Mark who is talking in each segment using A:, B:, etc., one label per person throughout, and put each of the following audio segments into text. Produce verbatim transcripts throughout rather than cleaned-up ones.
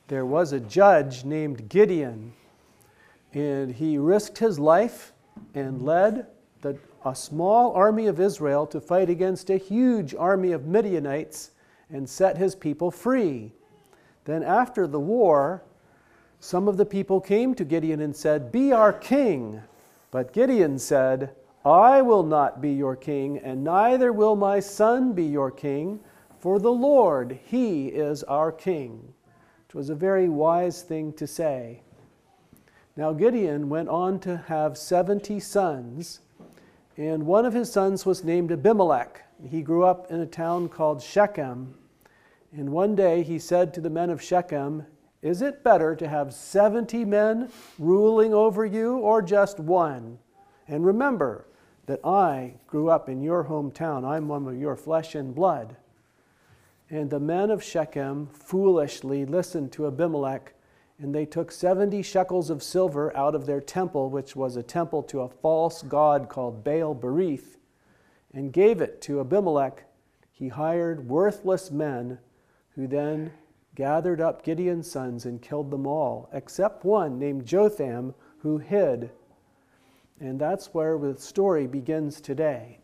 A: there was a judge named Gideon, and he risked his life and led the, a small army of Israel to fight against a huge army of Midianites and set his people free. Then after the war, some of the people came to Gideon and said, "Be our king." But Gideon said, "I will not be your king, and neither will my son be your king, for the Lord, He is our king." Which was a very wise thing to say. Now Gideon went on to have seventy sons, and one of his sons was named Abimelech. He grew up in a town called Shechem, and one day he said to the men of Shechem, "Is it better to have seventy men ruling over you or just one? And remember that I grew up in your hometown. I'm one of your flesh and blood." And the men of Shechem foolishly listened to Abimelech, and they took seventy shekels of silver out of their temple, which was a temple to a false god called Baal-berith, and gave it to Abimelech. He hired worthless men who then gathered up Gideon's sons and killed them all, except one named Jotham, who hid. And that's where the story begins today.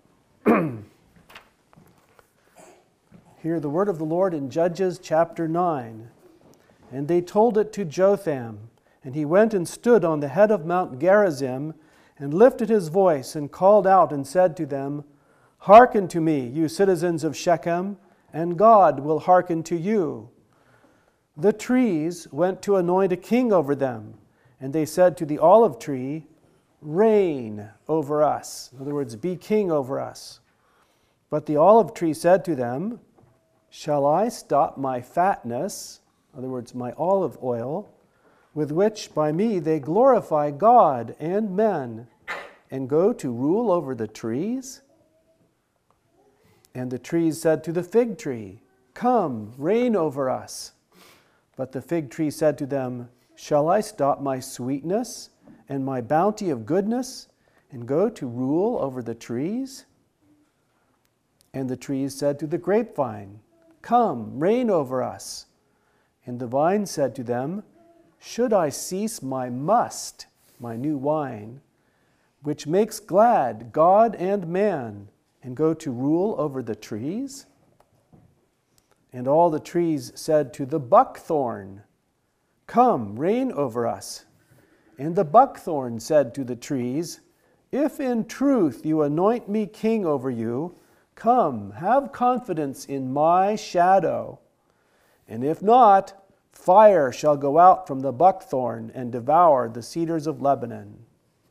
A: Hear the word of the Lord in Judges chapter nine. "And they told it to Jotham, and he went and stood on the head of Mount Gerizim, and lifted his voice, and called out, and said to them, 'Hearken to me, you citizens of Shechem, and God will hearken to you.' The trees went to anoint a king over them, and they said to the olive tree, 'Reign over us.'" In other words, be king over us. But the olive tree said to them, "Shall I stop my fatness," in other words, my olive oil, "with which by me they glorify God and men, and go to rule over the trees?" And the trees said to the fig tree, "Come, reign over us." But the fig tree said to them, "Shall I stop my sweetness and my bounty of goodness, and go to rule over the trees?" And the trees said to the grapevine, "Come, reign over us." And the vine said to them, "Should I cease my must, my new wine, which makes glad God and man, and go to rule over the trees?" And all the trees said to the buckthorn, "Come, reign over us." And the buckthorn said to the trees, "If in truth you anoint me king over you, come, have confidence in my shadow. And if not, fire shall go out from the buckthorn and devour the cedars of Lebanon."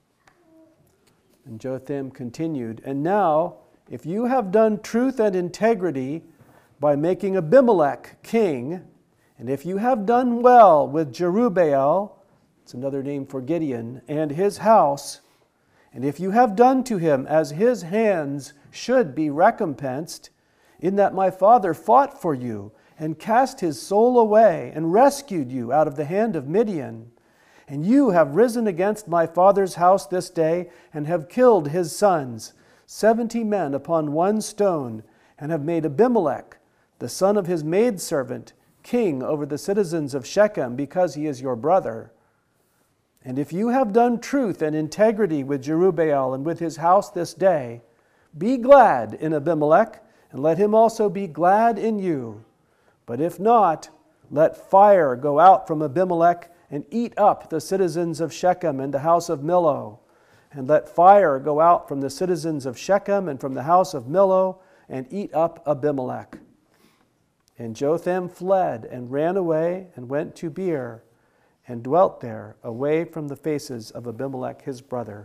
A: And Jotham continued, "And now, if you have done truth and integrity by making Abimelech king, and if you have done well with Jerubbaal," it's another name for Gideon, "and his house, and if you have done to him as his hands should be recompensed, in that my father fought for you and cast his soul away and rescued you out of the hand of Midian, and you have risen against my father's house this day and have killed his sons, seventy men upon one stone, and have made Abimelech, the son of his maidservant, king over the citizens of Shechem, because he is your brother. And if you have done truth and integrity with Jerubbaal and with his house this day, be glad in Abimelech, and let him also be glad in you. But if not, let fire go out from Abimelech and eat up the citizens of Shechem and the house of Millo. And let fire go out from the citizens of Shechem and from the house of Millo and eat up Abimelech." And Jotham fled and ran away and went to Beer and dwelt there away from the faces of Abimelech his brother.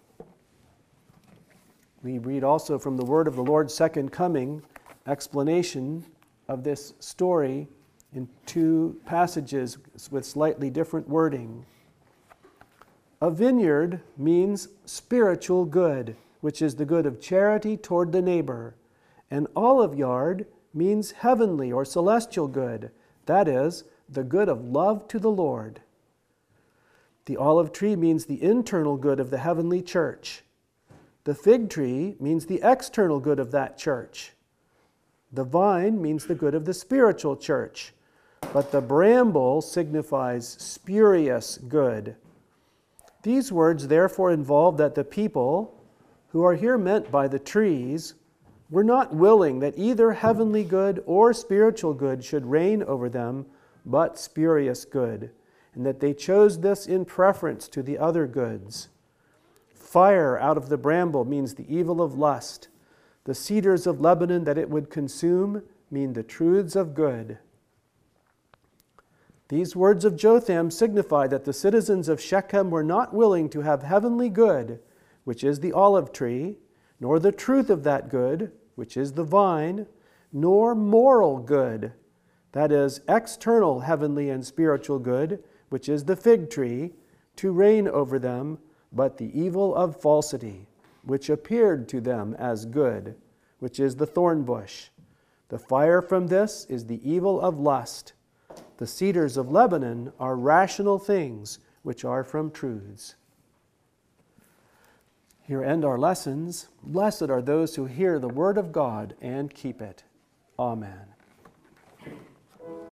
A: We read also from the word of the Lord's second coming, explanation of this story in two passages with slightly different wording. A vineyard means spiritual good, which is the good of charity toward the neighbor. An olive yard means heavenly or celestial good, that is, the good of love to the Lord. The olive tree means the internal good of the heavenly church. The fig tree means the external good of that church. The vine means the good of the spiritual church. but the bramble signifies spurious good. These words therefore involve that the people, who are here meant by the trees, were not willing that either heavenly good or spiritual good should reign over them, but spurious good, and that they chose this in preference to the other goods. Fire out of the bramble means the evil of lust. The cedars of Lebanon that it would consume mean the truths of good. These words of Jotham signify that the citizens of Shechem were not willing to have heavenly good, which is the olive tree, nor the truth of that good, which is the vine, nor moral good, that is, external heavenly and spiritual good, which is the fig tree, to reign over them, but the evil of falsity, which appeared to them as good, which is the thorn bush. The fire from this is the evil of lust. The cedars of Lebanon are rational things, which are from truths. Here end our lessons. Blessed are those who hear the word of God and keep it. Amen.